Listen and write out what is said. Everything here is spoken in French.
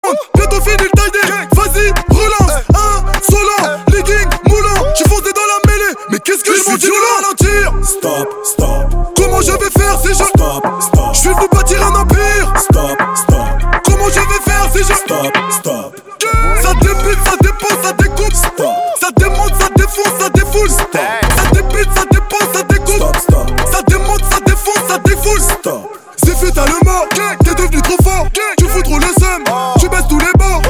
secondes, bientôt fini le tie-day. Vas-y, relance, insolent, legging, moulant. J'suis foncé dans la mêlée, mais qu'est-ce que je m'en dis de ralentir? Stop, stop. Comment je vais faire si je... Stop, stop. J'suis venu bâtir un empire. Stop, stop. Comment je vais faire si je... Stop, stop. Ça débute, ça dépend, ça découpe. Stop. Ça démonte, ça défonce, ça défoule. Stop. Ça débute, ça dépend, ça découpe. Stop, stop. Ça démonte, ça défonce, ça défoule. Stop.